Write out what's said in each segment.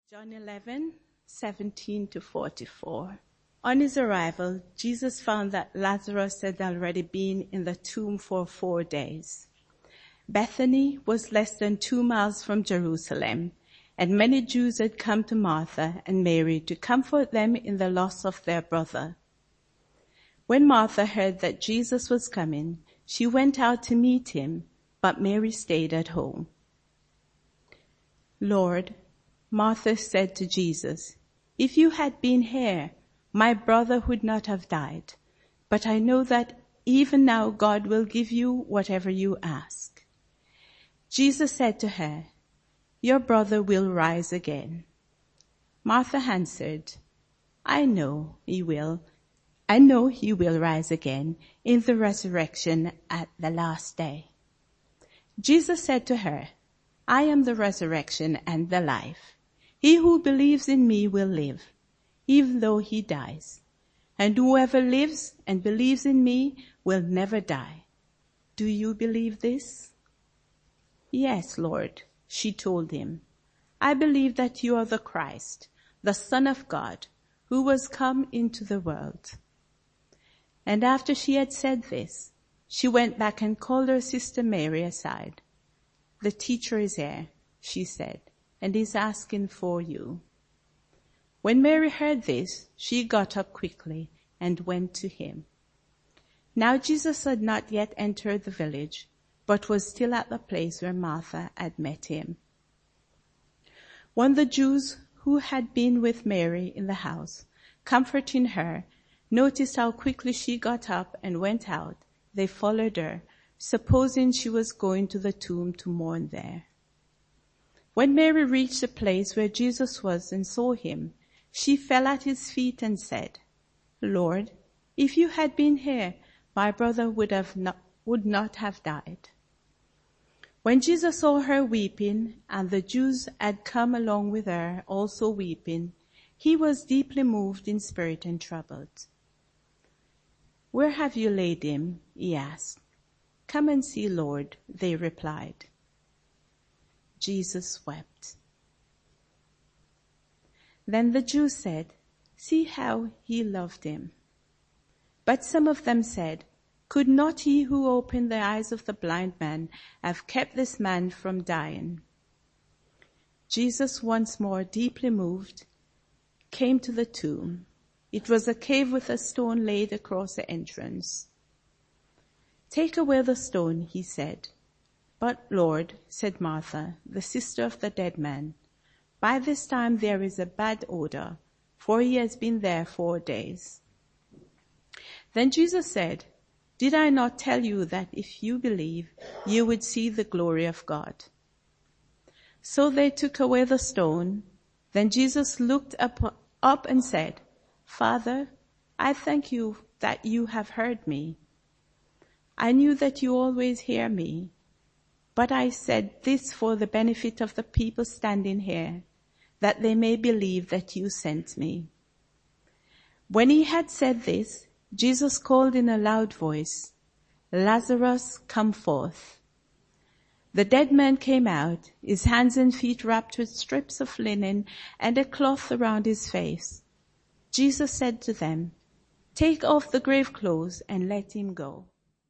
John 11:17-44. On his arrival, Jesus found that Lazarus had already been in the tomb for 4 days. Bethany was less than 2 miles from Jerusalem, and many Jews had come to Martha and Mary to comfort them in the loss of their brother. When Martha heard that Jesus was coming, she went out to meet him, but Mary stayed at home. "Lord," Martha said to Jesus, "if you had been here, my brother would not have died. But I know that even now God will give you whatever you ask." Jesus said to her, "Your brother will rise again." Martha answered, I know he will rise again in the resurrection at the last day." Jesus said to her, "I am the resurrection and the life. He who believes in me will live, even though he dies. And whoever lives and believes in me will never die. Do you believe this?" "Yes, Lord," she told him. "I believe that you are the Christ, the Son of God, who was come into the world." And after she had said this, she went back and called her sister Mary aside. "The teacher is here," she said, "and is asking for you." When Mary heard this, she got up quickly and went to him. Now Jesus had not yet entered the village, but was still at the place where Martha had met him. When the Jews who had been with Mary in the house, comforting her, noticed how quickly she got up and went out, they followed her, supposing she was going to the tomb to mourn there. When Mary reached the place where Jesus was and saw him, she fell at his feet and said, "Lord, if you had been here, my brother would not have died." When Jesus saw her weeping, and the Jews had come along with her also weeping, he was deeply moved in spirit and troubled. "Where have you laid him?" he asked. "Come and see, Lord," they replied. Jesus wept. Then the Jews said, "See how he loved him." But some of them said, "Could not he who opened the eyes of the blind man have kept this man from dying?" Jesus, once more deeply moved, came to the tomb. It was a cave with a stone laid across the entrance. "Take away the stone," he said. "But Lord," said Martha, the sister of the dead man, "by this time there is a bad odor, for he has been there 4 days." Then Jesus said, "Did I not tell you that if you believe, you would see the glory of God?" So they took away the stone. Then Jesus looked up and said, "Father, I thank you that you have heard me. I knew that you always hear me, but I said this for the benefit of the people standing here, that they may believe that you sent me." When he had said this, Jesus called in a loud voice, "Lazarus, come forth." The dead man came out, his hands and feet wrapped with strips of linen and a cloth around his face. Jesus said to them, "Take off the grave clothes and let him go."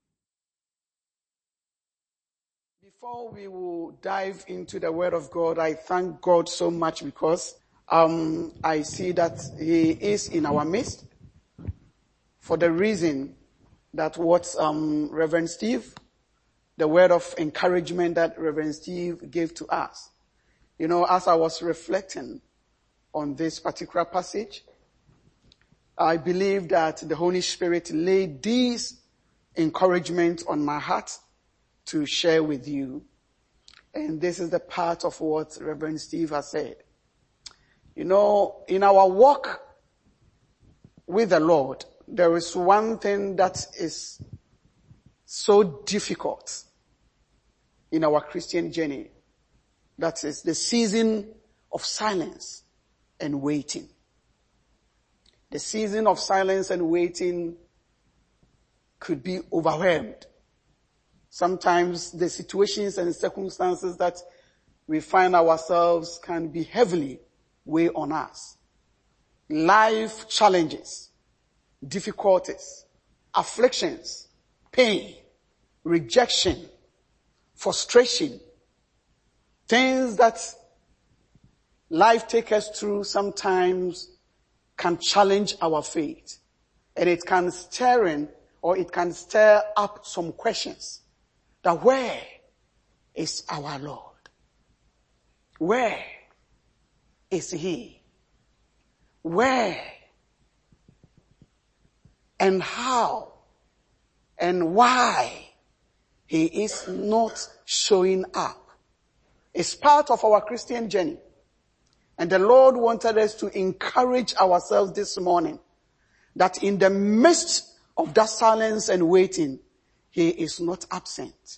Before we will dive into the Word of God, I thank God so much because I see that He is in our midst for the reason that what Reverend Steve, the word of encouragement that Reverend Steve gave to us. You know, as I was reflecting on this particular passage, I believe that the Holy Spirit laid these encouragement on my heart to share with you. And this is the part of what Reverend Steve has said. You know, in our walk with the Lord, there is one thing that is so difficult in our Christian journey. That is the season of silence and waiting. The season of silence and waiting could be overwhelmed. Sometimes the situations and circumstances that we find ourselves can be heavily weigh on us. Life challenges, difficulties, afflictions, pain, rejection, frustration, things that life takes us through sometimes can challenge our faith. And it can stir up some questions. That where is our Lord? Where is He? Where and how and why He is not showing up? It's part of our Christian journey. And the Lord wanted us to encourage ourselves this morning that in the midst of that silence and waiting, He is not absent.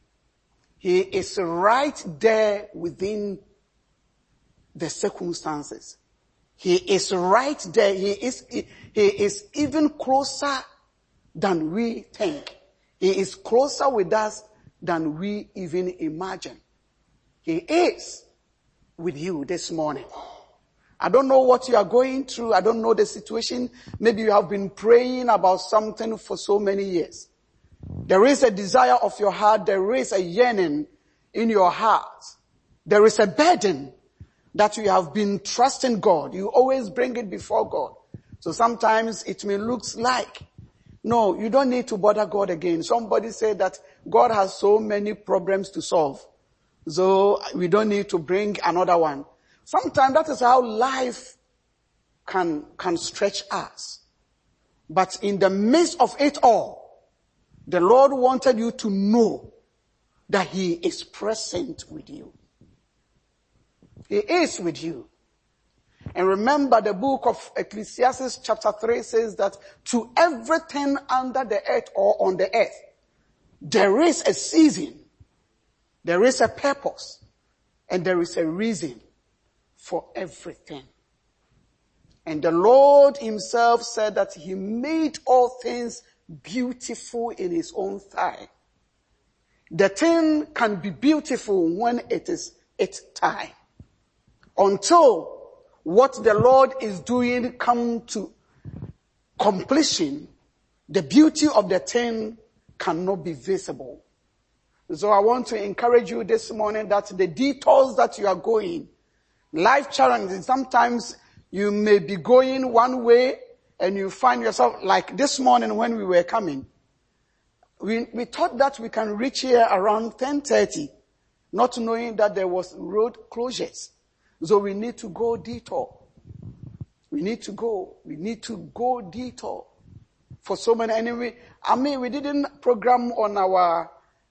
He is right there within the circumstances. He is right there. He is even closer than we think. He is closer with us than we even imagine. He is with you this morning. I don't know what you are going through. I don't know the situation. Maybe you have been praying about something for so many years. There is a desire of your heart. There is a yearning in your heart. There is a burden that you have been trusting God. You always bring it before God. So sometimes it may look like, no, you don't need to bother God again. Somebody said that God has so many problems to solve. So we don't need to bring another one. Sometimes that is how life can stretch us. But in the midst of it all, the Lord wanted you to know that He is present with you. He is with you. And remember, the book of Ecclesiastes chapter 3 says that to everything under the earth or on the earth, there is a season, there is a purpose, and there is a reason for everything. And the Lord Himself said that He made all things beautiful in His own time. The thing can be beautiful when it is its time. Until what the Lord is doing come to completion, the beauty of the thing cannot be visible. So I want to encourage you this morning that the detours that you are going, life challenges, sometimes you may be going one way and you find yourself, like this morning when we were coming, we thought that we can reach here around 10:30, not knowing that there was road closures. So we need to go detour. We need to go detour for so many. Anyway, we didn't program on our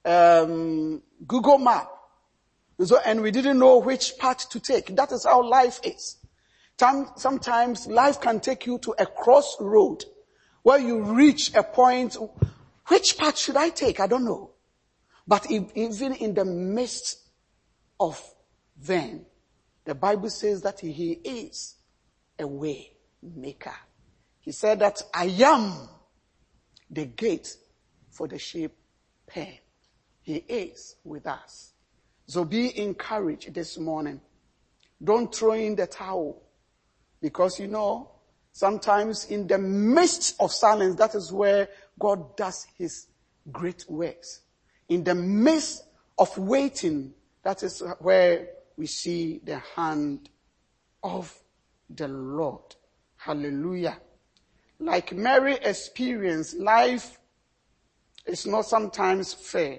Google map. So, and we didn't know which path to take. That is how life is. Sometimes life can take you to a crossroad where you reach a point. Which path should I take? I don't know. But even in the midst of them, the Bible says that He is a way maker. He said that I am the gate for the sheep pen. He is with us. So be encouraged this morning. Don't throw in the towel. Because sometimes in the midst of silence, that is where God does His great works. In the midst of waiting, that is where we see the hand of the Lord. Hallelujah. Like Mary experienced, life is not sometimes fair.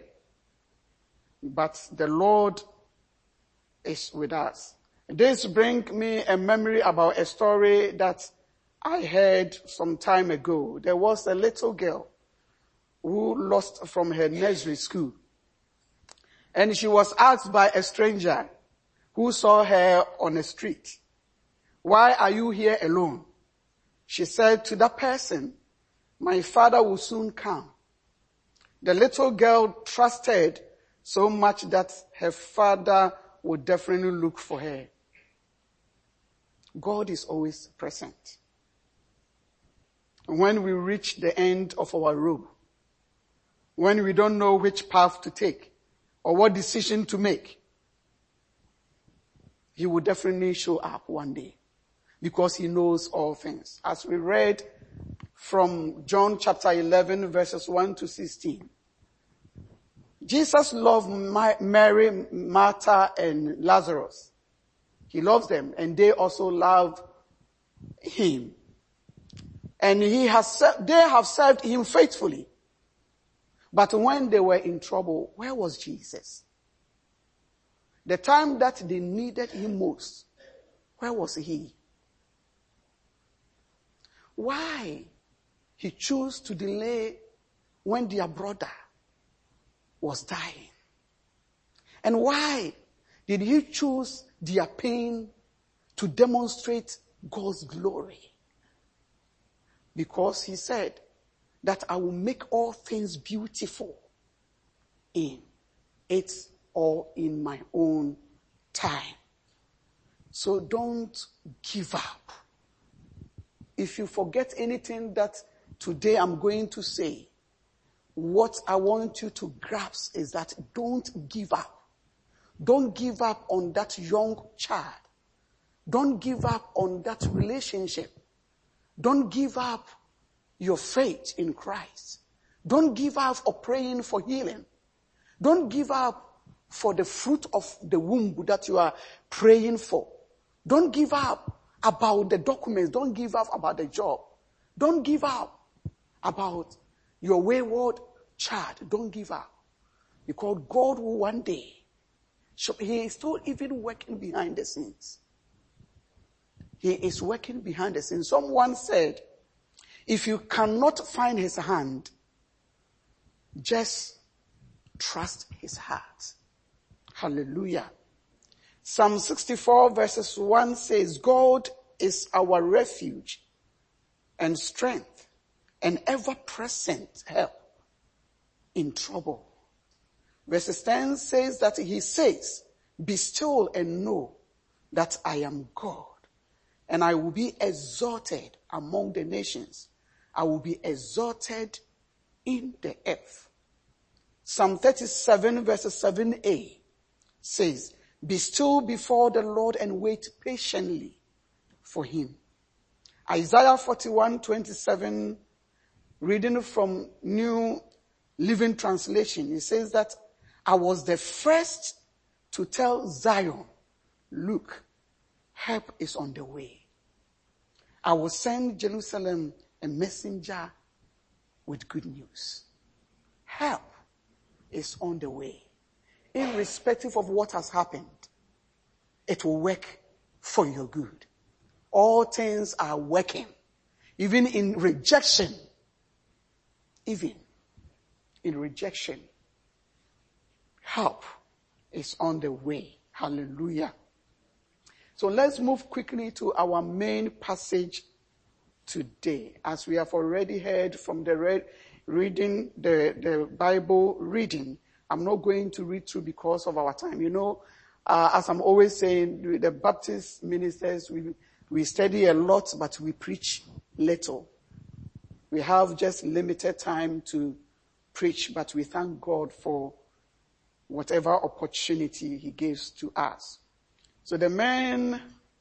But the Lord is with us. This brings me a memory about a story that I heard some time ago. There was a little girl who lost from her nursery school. And she was asked by a stranger who saw her on the street, "Why are you here alone?" She said to that person, "My father will soon come." The little girl trusted so much that her father would definitely look for her. God is always present. When we reach the end of our rope, when we don't know which path to take or what decision to make, he will definitely show up one day because he knows all things. As we read from John chapter 11 verses 1 to 16, Jesus loved Mary, Martha, and Lazarus. He loves them, and they also love him. And they have served him faithfully. But when they were in trouble, where was Jesus? The time that they needed him most, where was he? Why he chose to delay when their brother was dying? And why did he choose their pain to demonstrate God's glory? Because he said that I will make all things beautiful in it or in my own time. So don't give up. If you forget anything that today I'm going to say, what I want you to grasp is that don't give up. Don't give up on that young child. Don't give up on that relationship. Don't give up your faith in Christ. Don't give up on praying for healing. Don't give up for the fruit of the womb that you are praying for. Don't give up about the documents. Don't give up about the job. Don't give up about your wayward child. Don't give up. Because God will one day, he is still even working behind the scenes. He is working behind the scenes. Someone said, if you cannot find his hand, just trust his heart. Hallelujah. Psalm 64 verses 1 says, God is our refuge and strength and ever-present help in trouble. Verses 10 says that he says, be still and know that I am God, and I will be exalted among the nations. I will be exalted in the earth. Psalm 37 verses 7a says, be still before the Lord and wait patiently for him. Isaiah 41:27, reading from New Living Translation, it says that I was the first to tell Zion, look, help is on the way. I will send Jerusalem a messenger with good news. Help is on the way. Irrespective of what has happened, it will work for your good. All things are working. Even in rejection. Even in rejection. Help is on the way. Hallelujah. So let's move quickly to our main passage today. As we have already heard from the reading, the Bible reading, I'm not going to read through because of our time. You know, as I'm always saying, the Baptist ministers, we study a lot, but we preach little. We have just limited time to preach, but we thank God for whatever opportunity he gives to us. So the main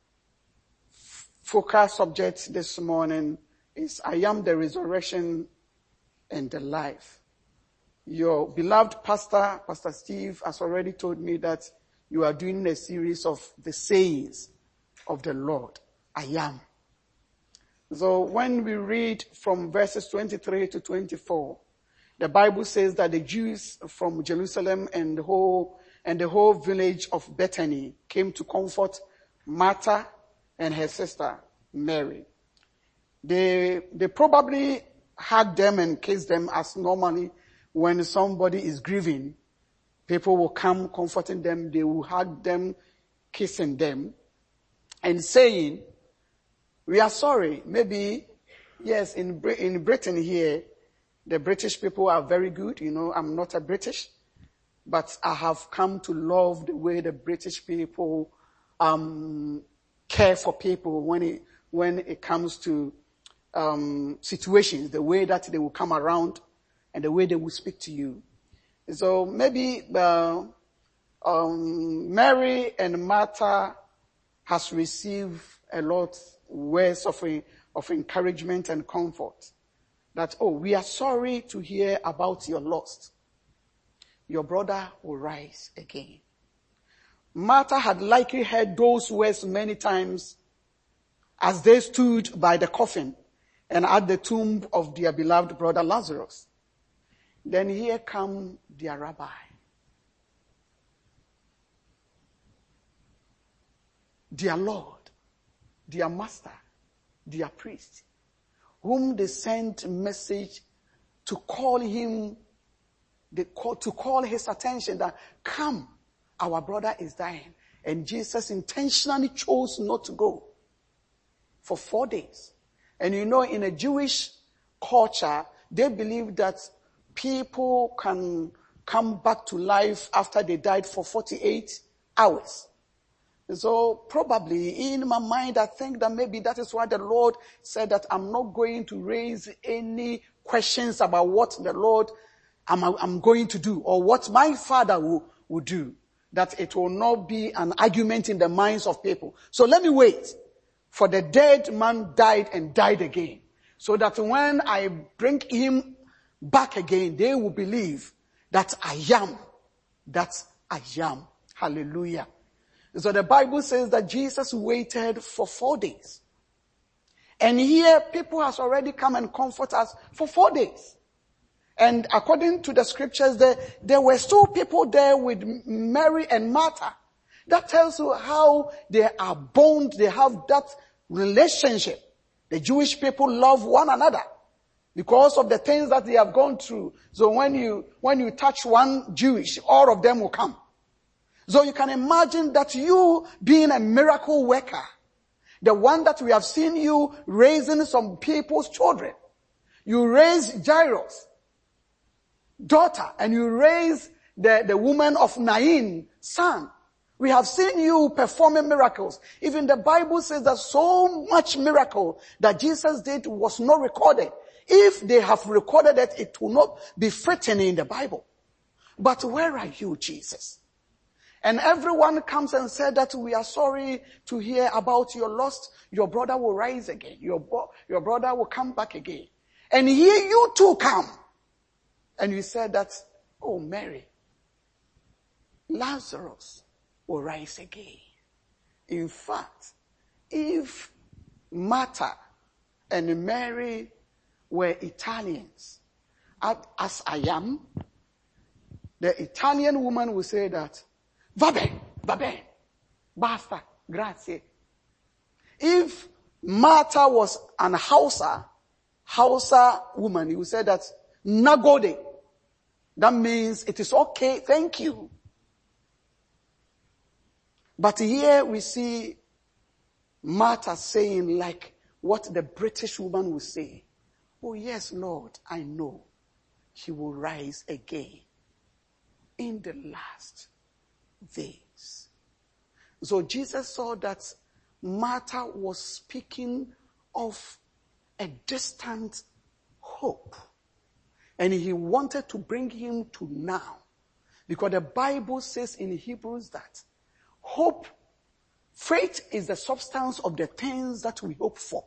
focal subject this morning is I am the resurrection and the life. Your beloved pastor, Pastor Steve, has already told me that you are doing a series of the sayings of the Lord. I am. So when we read from verses 23 to 24, the Bible says that the Jews from Jerusalem and the whole village of Bethany came to comfort Martha and her sister Mary. They probably hugged them and kissed them as normally when somebody is grieving. People will come comforting them. They will hug them, kissing them, and saying, we are sorry. Maybe, yes, in Britain here, the British people are very good. You know, I'm not a British, but I have come to love the way the British people care for people when it comes to situations, the way that they will come around and the way they will speak to you. So maybe Mary and Martha has received a lot words of encouragement and comfort. That, oh, we are sorry to hear about your loss. Your brother will rise again. Martha had likely heard those words many times as they stood by the coffin and at the tomb of their beloved brother Lazarus. Then here come their rabbi. Their Lord, their master, their priest, whom they sent a message to call him, to call his attention that, come, our brother is dying. And Jesus intentionally chose not to go for 4 days. And you know, in a Jewish culture, they believe that people can come back to life after they died for 48 hours. So probably in my mind, I think that maybe that is why the Lord said that I'm not going to raise any questions about what the Lord I'm going to do or what my Father will do. That it will not be an argument in the minds of people. So let me wait. For the dead man died and died again. So that when I bring him back again, they will believe that I am. That I am. Hallelujah. So the Bible says that Jesus waited for 4 days. And here people has already come and comfort us for 4 days. And according to the scriptures, there were still people there with Mary and Martha. That tells you how they are bound, they have that relationship. The Jewish people love one another because of the things that they have gone through. So when you touch one Jewish, all of them will come. So you can imagine that you being a miracle worker, the one that we have seen you raising some people's children. You raised Jairus' daughter, and you raised the woman of Nain's son. We have seen you performing miracles. Even the Bible says that so much miracle that Jesus did was not recorded. If they have recorded it, it will not be written in the Bible. But where are you, Jesus? And everyone comes and said that we are sorry to hear about your loss. Your brother will rise again. Your brother will come back again. And here you too come. And you said that, oh Mary, Lazarus will rise again. In fact, if Martha and Mary were Italians, as I am, the Italian woman will say that, vabbè, basta, grazie. If Martha was an Hausa woman, he would say that, nagode. That means it is okay, thank you. But here we see Martha saying like what the British woman would say. Oh yes, Lord, I know he will rise again in the last days. So Jesus saw that Martha was speaking of a distant hope. And he wanted to bring him to now. Because the Bible says in Hebrews that hope, faith is the substance of the things that we hope for.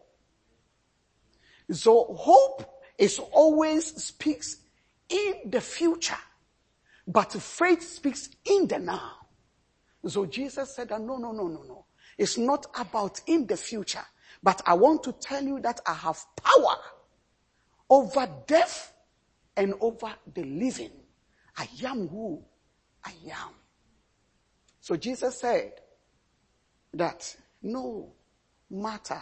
So hope is always speaks in the future. But faith speaks in the now. So Jesus said that no. It's not about in the future. But I want to tell you that I have power over death and over the living. I am who I am. So Jesus said that no matter,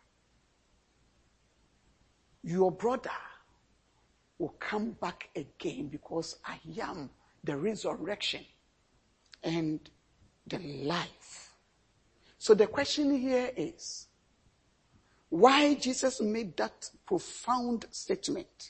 your brother will come back again because I am the resurrection and the life. So the question here is, why Jesus made that profound statement?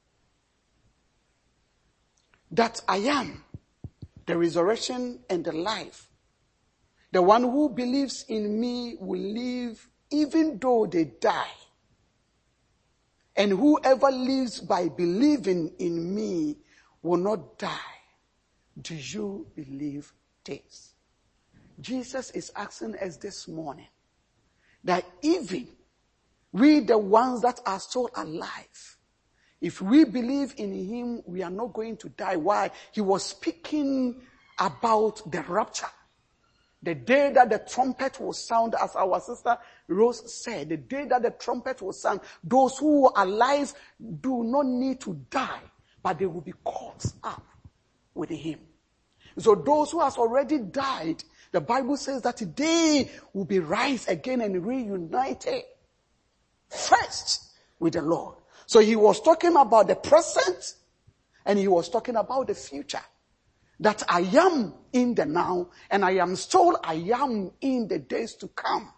That I am the resurrection and the life. The one who believes in me will live even though they die. And whoever lives by believing in me will not die. Do you believe this? Jesus is asking us this morning that even we, the ones that are still alive, if we believe in him, we are not going to die. Why? He was speaking about the rapture. The day that the trumpet will sound, as our sister Rose said, the day that the trumpet will sound, those who are alive do not need to die, but they will be caught up with him. So those who has already died, the Bible says that they will be raised again and reunited first with the Lord. So he was talking about the present and he was talking about the future. That I am in the now and I am in the days to come.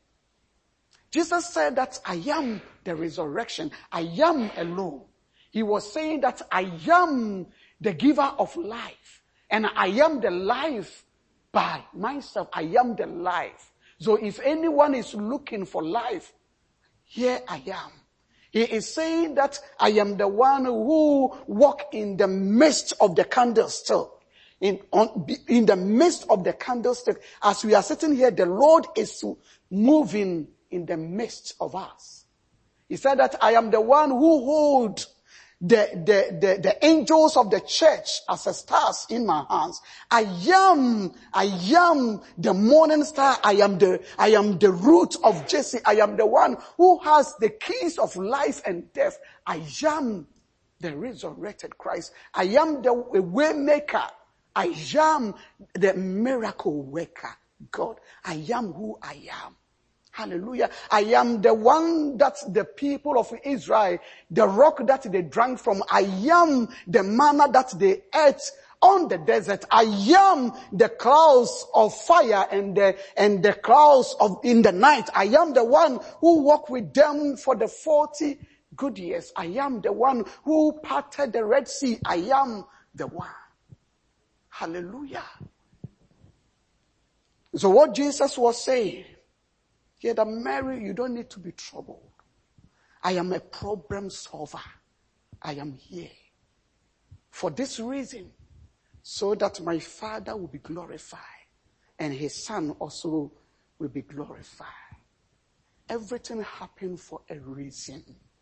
Jesus said that I am the resurrection. I am alone. He was saying that I am the giver of life and I am the life by myself. I am the life. So if anyone is looking for life, here I am. He is saying that I am the one who walk in the midst of the candlestick. In the midst of the candlestick, as we are sitting here, the Lord is moving in the midst of us. He said that I am the one who hold the angels of the church as a stars in my hands. I am the morning star. I am the root of Jesse. I am the one who has the keys of life and death. I am the resurrected Christ. I am the way maker. I am the miracle worker, God. I am who I am. Hallelujah. I am the one that the people of Israel, the rock that they drank from. I am the manna that they ate on the desert. I am the clouds of fire and the clouds in the night. I am the one who walked with them for the 40 good years. I am the one who parted the Red Sea. I am the one. Hallelujah. So what Jesus was saying here, that Mary, you don't need to be troubled. I am a problem solver. I am here for this reason, so that my Father will be glorified and his Son also will be glorified. Everything happened for a reason.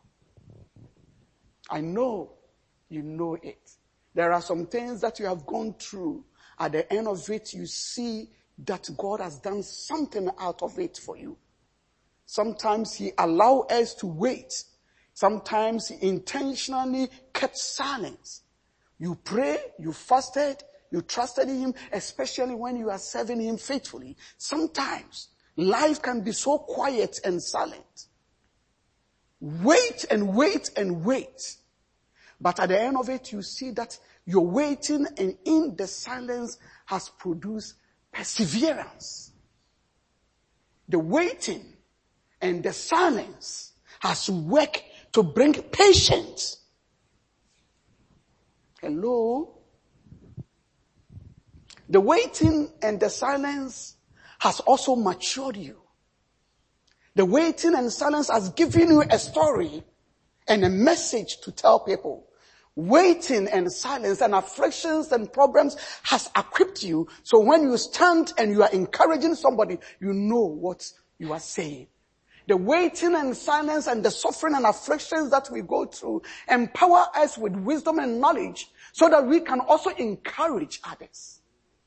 I know you know it. There are some things that you have gone through. At the end of it, you see that God has done something out of it for you. Sometimes he allows us to wait. Sometimes he intentionally kept silence. You pray, you fasted, you trusted in him, especially when you are serving him faithfully. Sometimes life can be so quiet and silent. Wait and wait and wait. But at the end of it, you see that your waiting and in the silence has produced perseverance. The waiting and the silence has worked to bring patience. Hello? The waiting and the silence has also matured you. The waiting and silence has given you a story and a message to tell people. Waiting and silence and afflictions and problems has equipped you. So when you stand and you are encouraging somebody, you know what you are saying. The waiting and silence and the suffering and afflictions that we go through empower us with wisdom and knowledge so that we can also encourage others.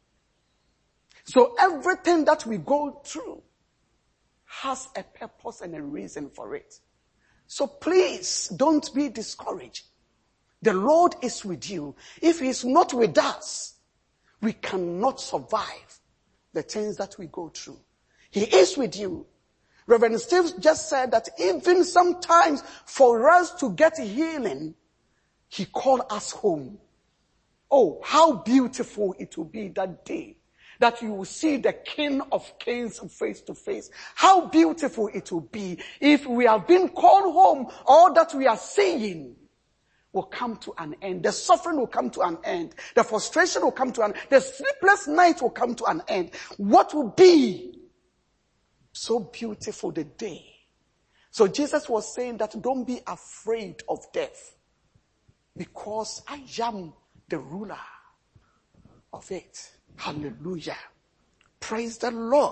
So everything that we go through has a purpose and a reason for it. So please don't be discouraged. The Lord is with you. If he's not with us, we cannot survive the things that we go through. He is with you. Reverend Steve just said that even sometimes for us to get healing, he called us home. Oh, how beautiful it will be that day that you will see the King of Kings face to face. How beautiful it will be if we have been called home. All that we are seeing will come to an end. The suffering will come to an end. The frustration will come to an end. The sleepless night will come to an end. What will be so beautiful the day? So Jesus was saying that don't be afraid of death, because I am the ruler of it. Hallelujah. Praise the Lord.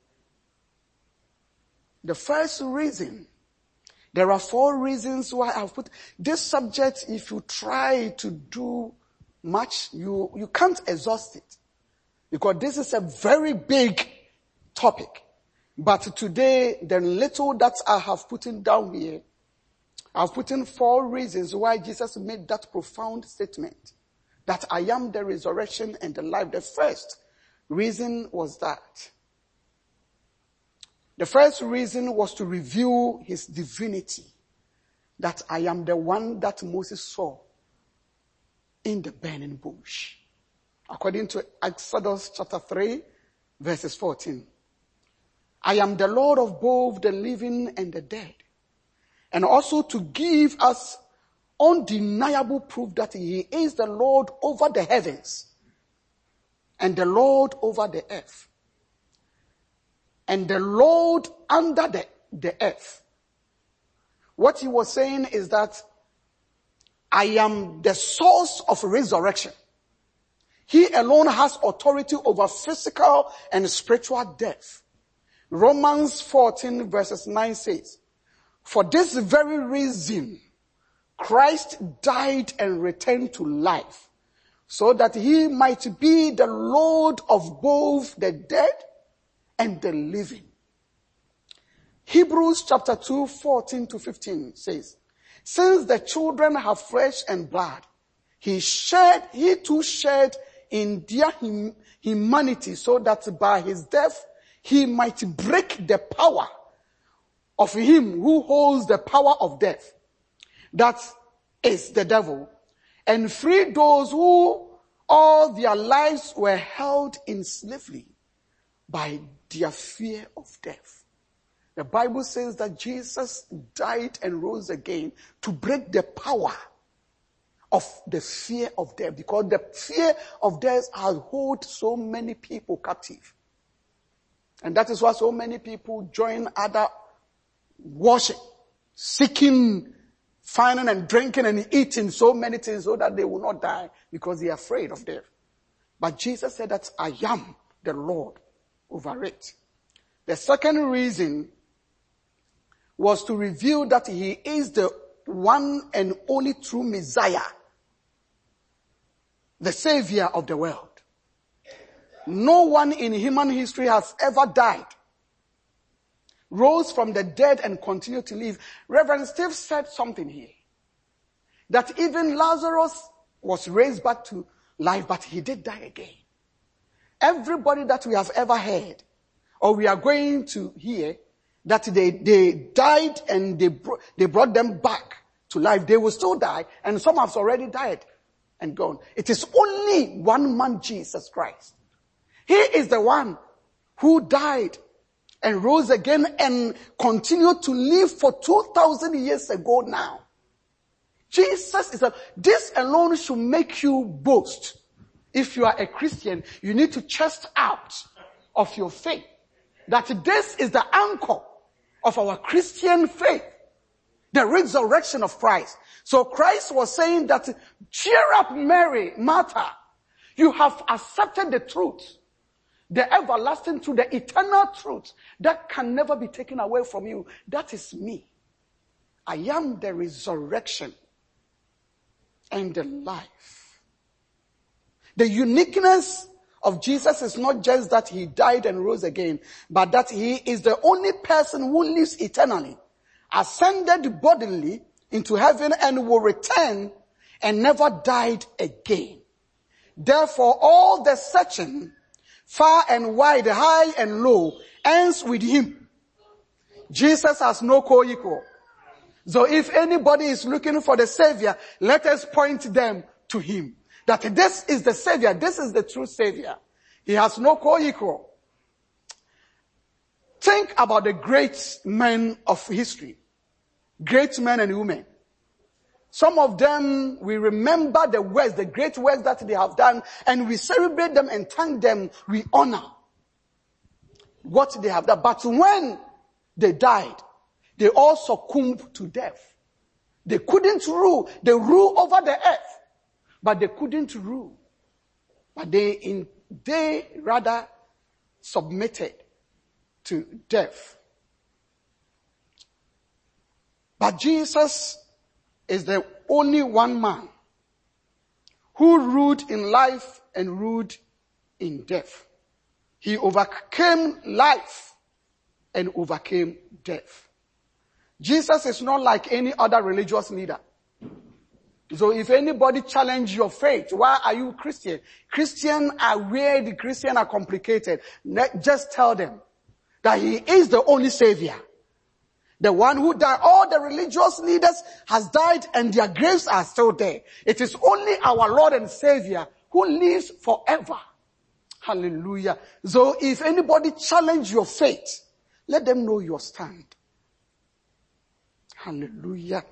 The first reason, there are 4 reasons why I've put this subject. If you try to do much, you can't exhaust it, because this is a very big topic. But today, the little that I have put in down here, I've put in 4 reasons why Jesus made that profound statement, that I am the resurrection and the life. The first reason was that. The first reason was to reveal his divinity, that I am the one that Moses saw in the burning bush. According to Exodus chapter 3, verses 14. I am the Lord of both the living and the dead. And also to give us undeniable proof that he is the Lord over the heavens and the Lord over the earth and the Lord under the earth. What he was saying is that I am the source of resurrection. He alone has authority over physical and spiritual death. Romans 14 verses 9 says, for this very reason, Christ died and returned to life, so that he might be the Lord of both the dead and the living. Hebrews chapter 2, 14 to 15 says, since the children have flesh and blood, he too shared in their humanity, so that by his death he might break the power of him who holds the power of death, that is the devil, and free those who all their lives were held in slavery by their fear of death. The Bible says that Jesus died and rose again to break the power of the fear of death, because the fear of death has held so many people captive. And that is why so many people join other worship, seeking, finding and drinking and eating so many things so that they will not die, because they are afraid of death. But Jesus said that I am the Lord over it. The second reason was to reveal that he is the one and only true Messiah, the Savior of the world. No one in human history has ever died, rose from the dead and continued to live. Reverend Steve said something here, that even Lazarus was raised back to life, but he did die again. Everybody that we have ever heard, or we are going to hear, that they died and they brought them back to life, they will still die, and some have already died and gone. It is only one man, Jesus Christ. He is the one who died and rose again and continued to live for 2,000 years ago now. Jesus is this alone should make you boast. If you are a Christian, you need to chest out of your faith that this is the anchor of our Christian faith, the resurrection of Christ. So Christ was saying that, cheer up, Mary, Martha, you have accepted the truth, the everlasting truth, the eternal truth that can never be taken away from you. That is me. I am the resurrection and the life. The uniqueness of Jesus is not just that he died and rose again, but that he is the only person who lives eternally, ascended bodily into heaven and will return and never died again. Therefore, all the searching, far and wide, high and low, ends with him. Jesus has no co-equal. So if anybody is looking for the Savior, let us point them to him. That this is the Savior, this is the true Savior. He has no co-equal. Think about the great men of history. Great men and women. Some of them, we remember the works, the great works that they have done, and we celebrate them and thank them. We honor what they have done. But when they died, they all succumbed to death. They couldn't rule. They ruled over the earth, but they couldn't rule. But they rather submitted to death. But Jesus is the only one man who ruled in life and ruled in death. He overcame life and overcame death. Jesus is not like any other religious leader. So if anybody challenge your faith, why are you Christian? Christians are weird, Christians are complicated. Just tell them that he is the only savior. The one who died. All the religious leaders has died and their graves are still there. It is only our Lord and Savior who lives forever. Hallelujah. So if anybody challenge your faith, let them know your stand. Hallelujah.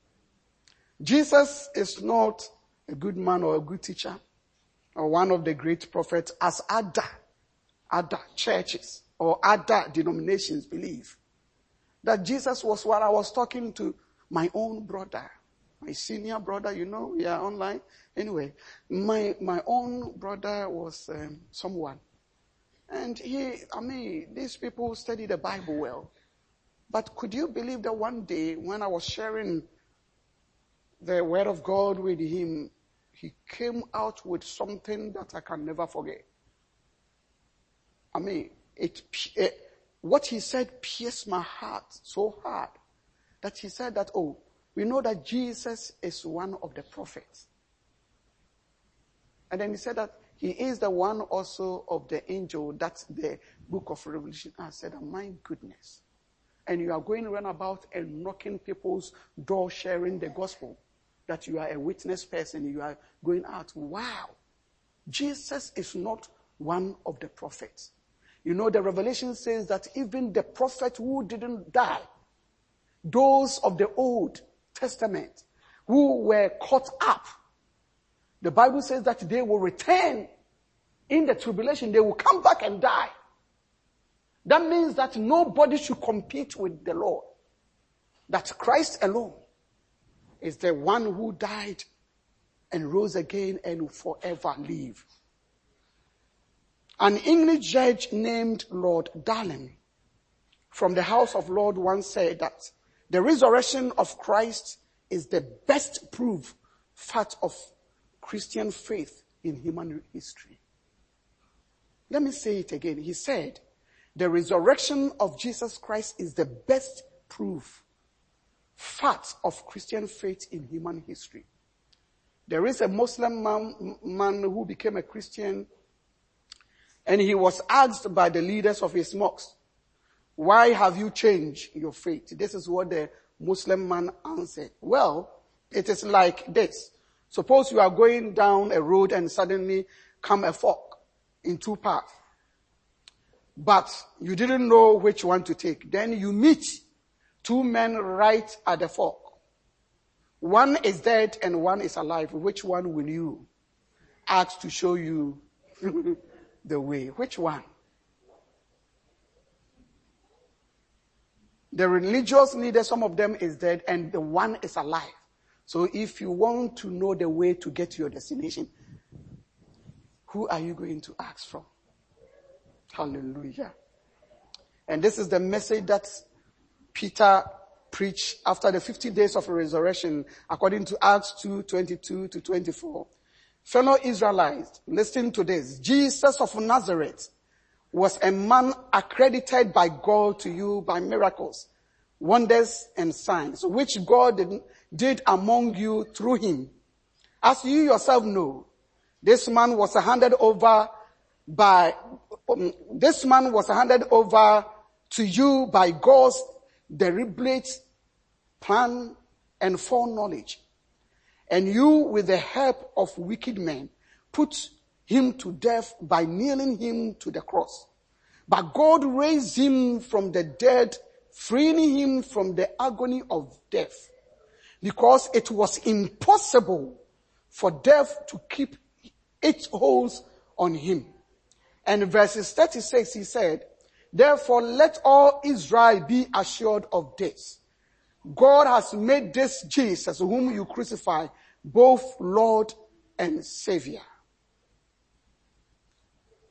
Jesus is not a good man or a good teacher or one of the great prophets as other churches or other denominations believe. That Jesus was what I was talking to my own brother, my senior brother, online. Anyway, my own brother was someone. And these people study the Bible well. But could you believe that one day when I was sharing the word of God with him, he came out with something that I can never forget. What he said pierced my heart so hard that he said that, we know that Jesus is one of the prophets. And then he said that he is the one also of the angel. That's the book of Revelation. I said, my goodness. And you are going around about and knocking people's door, sharing the gospel. That you are a witness person. You are going out. Wow. Jesus is not one of the prophets. The Revelation says that even the prophet who didn't die, those of the Old Testament who were caught up, the Bible says that they will return in the tribulation. They will come back and die. That means that nobody should compete with the Lord. That Christ alone is the one who died and rose again and will forever live. An English judge named Lord Darling from the House of Lords once said that the resurrection of Christ is the best proof fact of Christian faith in human history. Let me say it again. He said, the resurrection of Jesus Christ is the best proof fact of Christian faith in human history. There is a Muslim man who became a Christian, and he was asked by the leaders of his mosque, why have you changed your faith? This is what the Muslim man answered. Well, it is like this. Suppose you are going down a road and suddenly come a fork in two paths. But you didn't know which one to take. Then you meet two men right at the fork. One is dead and one is alive. Which one will you ask to show you the way? Which one? The religious leader, some of them is dead and the one is alive. So if you want to know the way to get to your destination, who are you going to ask from? Hallelujah. And this is the message that Peter preached after the 50 days of resurrection, according to Acts 2:22-24. Fellow Israelites, listen to this. Jesus of Nazareth was a man accredited by God to you by miracles, wonders, and signs, which God did among you through him. As you yourself know, this man was handed over to you by God's deliberate plan and foreknowledge. And you, with the help of wicked men, put him to death by nailing him to the cross. But God raised him from the dead, freeing him from the agony of death, because it was impossible for death to keep its hold on him. And verses 36, he said, therefore let all Israel be assured of this. God has made this Jesus, whom you crucified, both Lord and Savior.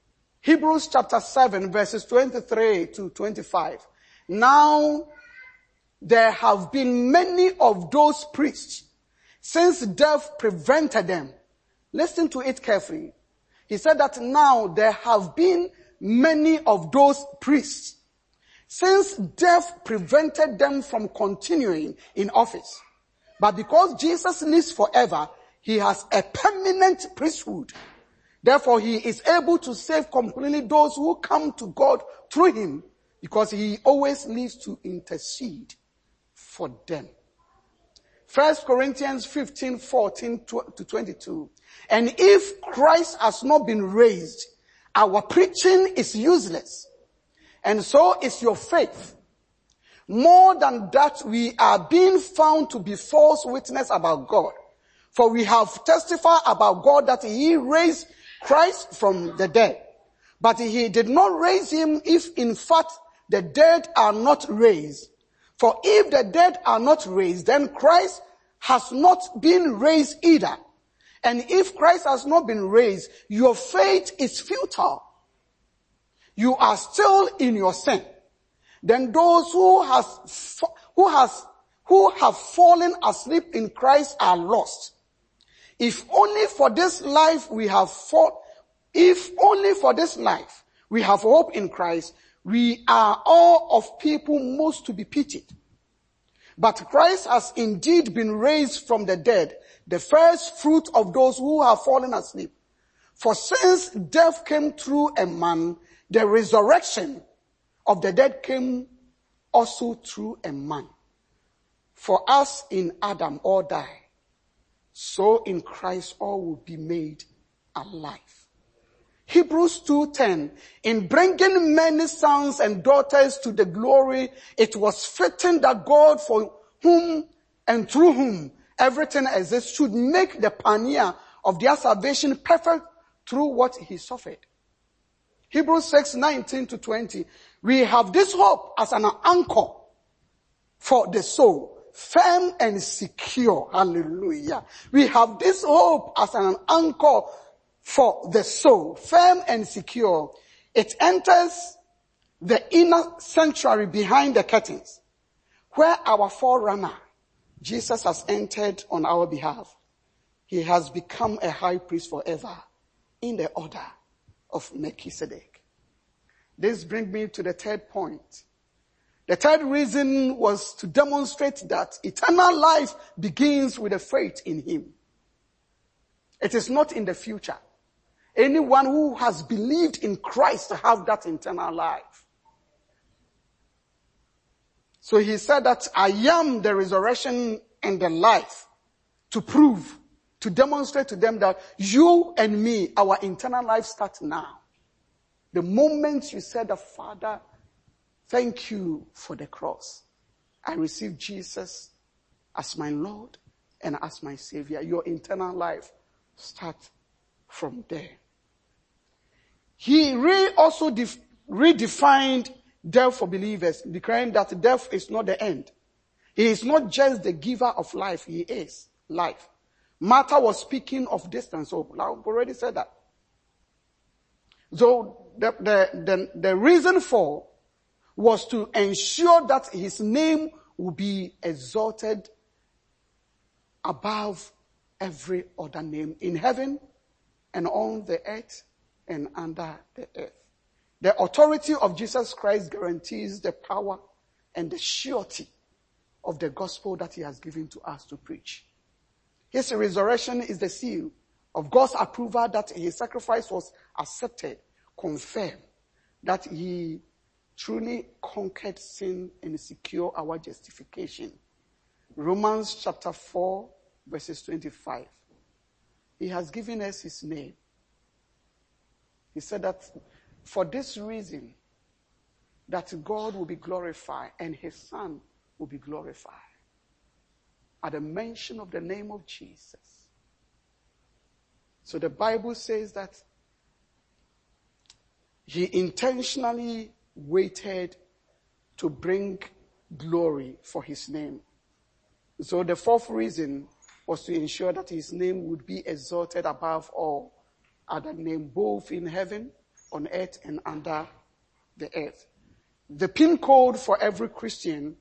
Hebrews chapter 7 verses 23 to 25. Now there have been many of those priests since death prevented them. Listen to it carefully. He said that now there have been many of those priests since death prevented them from continuing in office. But because Jesus lives forever, he has a permanent priesthood. Therefore, he is able to save completely those who come to God through him, because he always lives to intercede for them. 1 Corinthians 15:14-22. And if Christ has not been raised, our preaching is useless, and so is your faith. More than that, we are being found to be false witness about God. For we have testified about God that he raised Christ from the dead. But he did not raise him if in fact the dead are not raised. For if the dead are not raised, then Christ has not been raised either. And if Christ has not been raised, your faith is futile. You are still in your sin. Then those who have fallen asleep in Christ are lost. If only for this life we have hope in Christ, we are all of people most to be pitied. But Christ has indeed been raised from the dead, the first fruit of those who have fallen asleep. For since death came through a man, the resurrection of the dead came also through a man. For as in Adam all die, so in Christ all will be made alive. Hebrews 2:10, in bringing many sons and daughters to the glory, it was fitting that God, for whom and through whom everything exists, should make the pioneer of their salvation perfect through what he suffered. Hebrews 6:19-20, we have this hope as an anchor for the soul, firm and secure. Hallelujah. We have this hope as an anchor for the soul, firm and secure. It enters the inner sanctuary behind the curtains, where our forerunner, Jesus, has entered on our behalf. He has become a high priest forever in the order of Melchizedek. This brings me to the third point. The third reason was to demonstrate that eternal life begins with a faith in him. It is not in the future. Anyone who has believed in Christ to have that eternal life. So he said that I am the resurrection and the life, to prove, to demonstrate to them that you and me, our eternal life starts now. The moment you said, the Father, thank you for the cross. I receive Jesus as my Lord and as my Savior. Your eternal life starts from there. He also redefined death for believers, declaring that death is not the end. He is not just the giver of life, he is life. Martha was speaking of distance, so I've already said that. So the reason for was to ensure that his name will be exalted above every other name in heaven and on the earth and under the earth. The authority of Jesus Christ guarantees the power and the surety of the gospel that he has given to us to preach. His resurrection is the seal of God's approval that his sacrifice was accepted, confirmed that he truly conquered sin and secured our justification. Romans chapter 4 verses 25. He has given us his name. He said that for this reason, that God will be glorified and his Son will be glorified. At the mention of the name of Jesus. So the Bible says that he intentionally waited to bring glory for his name. So the fourth reason was to ensure that his name would be exalted above all other name, both in heaven on earth and under the earth. The pin code for every Christian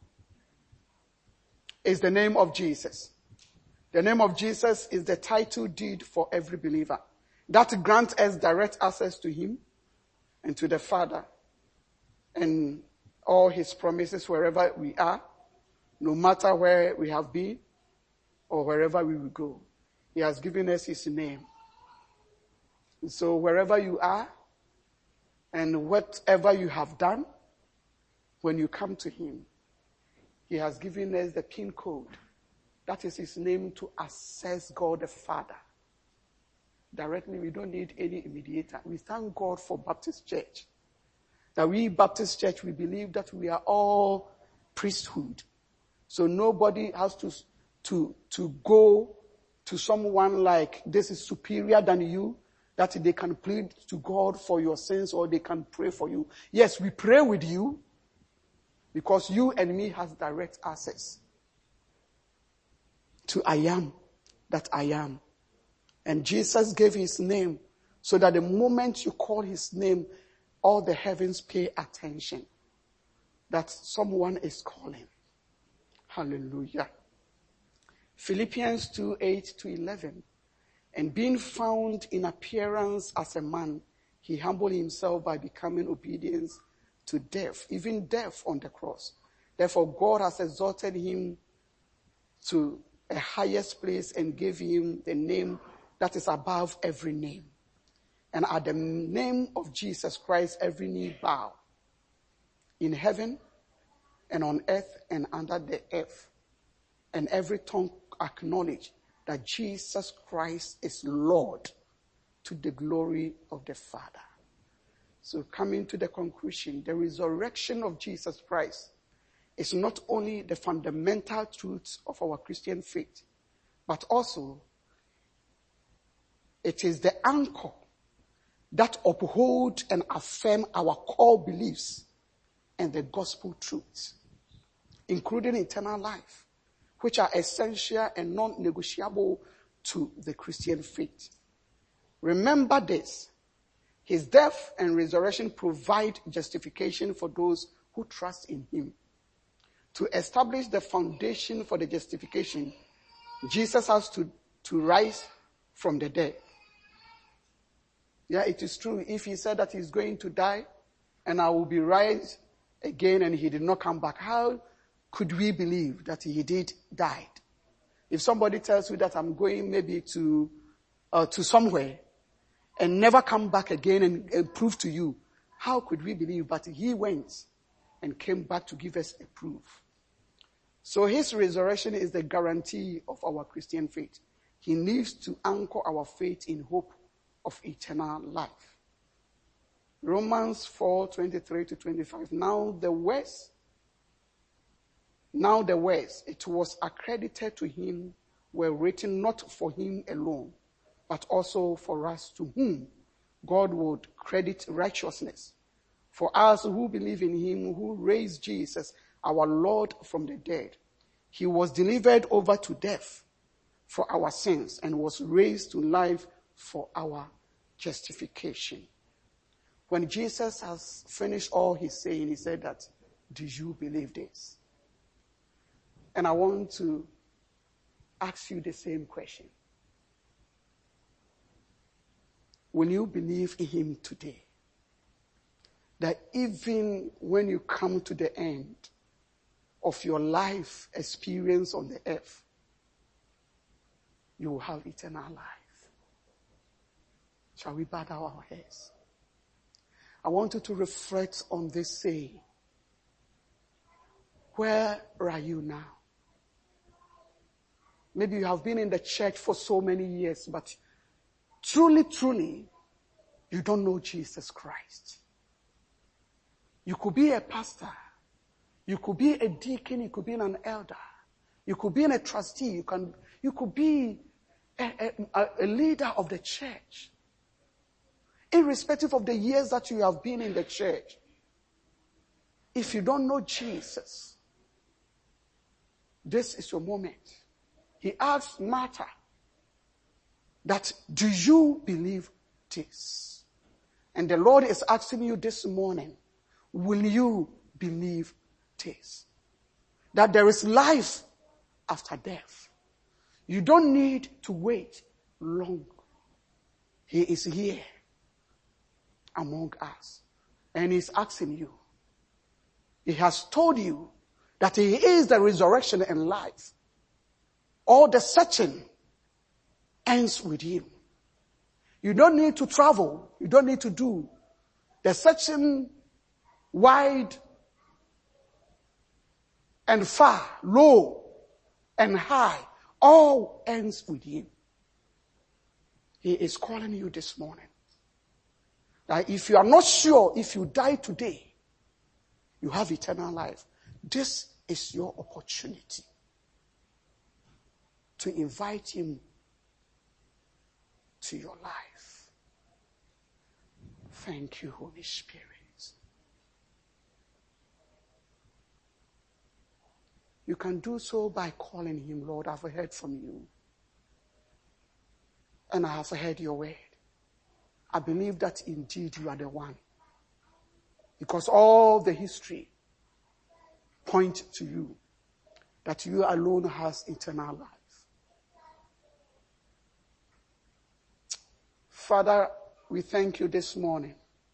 is the name of Jesus. The name of Jesus is the title deed for every believer. That grants us direct access to him and to the Father and all his promises wherever we are, no matter where we have been or wherever we will go. He has given us his name. And so wherever you are and whatever you have done, when you come to him, he has given us the pin code. That is his name to access God the Father. Directly, we don't need any mediator. We thank God for Baptist Church. That we, Baptist Church, we believe that we are all priesthood. So nobody has to go to someone like this is superior than you, that they can plead to God for your sins or they can pray for you. Yes, we pray with you because you and me has direct access to I am that I am. And Jesus gave his name so that the moment you call his name, all the heavens pay attention that someone is calling. Hallelujah. Philippians 2:8-11. And being found in appearance as a man, he humbled himself by becoming obedient to death, even death on the cross. Therefore, God has exalted him to a highest place and gave him the name that is above every name. And at the name of Jesus Christ, every knee bow in heaven and on earth and under the earth, and every tongue acknowledge that Jesus Christ is Lord, to the glory of the Father. So coming to the conclusion, the resurrection of Jesus Christ is not only the fundamental truths of our Christian faith, but also it is the anchor that uphold and affirm our core beliefs and the gospel truths, including eternal life, which are essential and non-negotiable to the Christian faith. Remember this: his death and resurrection provide justification for those who trust in him. To establish the foundation for the justification, Jesus has to rise from the dead. Yeah, it is true. If he said that he's going to die and I will be raised again and he did not come back, how could we believe that he did died? If somebody tells you that I'm going maybe to somewhere and never come back again and prove to you, how could we believe? But he went and came back to give us a proof. So his resurrection is the guarantee of our Christian faith. He needs to anchor our faith in hope of eternal life. Romans 4:23-25. Now the words, it was accredited to him, were written not for him alone, but also for us, to whom God would credit righteousness. For us who believe in him who raised Jesus, our Lord, from the dead. He was delivered over to death for our sins and was raised to life for our justification. When Jesus has finished all his saying, he said that, do you believe this? And I want to ask you the same question. Will you believe in him today? That even when you come to the end of your life experience on the earth, you will have eternal life. Shall we bow down our heads? I want you to reflect on this saying. Where are you now? Maybe you have been in the church for so many years, but truly, you don't know Jesus Christ. You could be a pastor. You could be a deacon. You could be an elder. You could be a trustee. You could be a leader of the church. Irrespective of the years that you have been in the church, if you don't know Jesus, this is your moment. He asked Martha that, do you believe this? And the Lord is asking you this morning, will you believe this? That there is life after death. You don't need to wait long. He is here among us. And he's asking you. He has told you that he is the resurrection and life. All the searching ends with him. You don't need to travel. You don't need to do the searching wide and far, low and high. All ends with him. He is calling you this morning. That if you are not sure if you die today, you have eternal life. This is your opportunity to invite him to your life. Thank you, Holy Spirit. You can do so by calling him, Lord, I've heard from you. And I have heard your word. I believe that indeed you are the one. Because all the history points to you. That you alone has eternal life. Father, we thank you this morning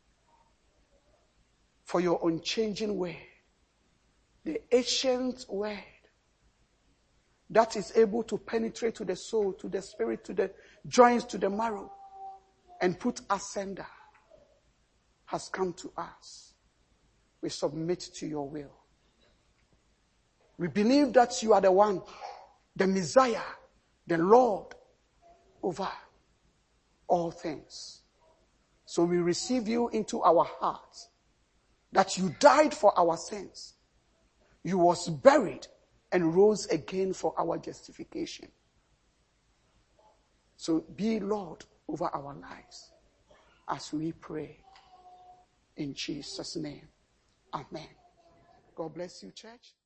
for your unchanging word. The ancient word that is able to penetrate to the soul, to the spirit, to the joints, to the marrow, and put asunder, has come to us. We submit to your will. We believe that you are the one, the Messiah, the Lord over all things. So we receive you into our hearts, that you died for our sins. You was buried and rose again for our justification. So be Lord over our lives as we pray in Jesus' name. Amen. God bless you, church.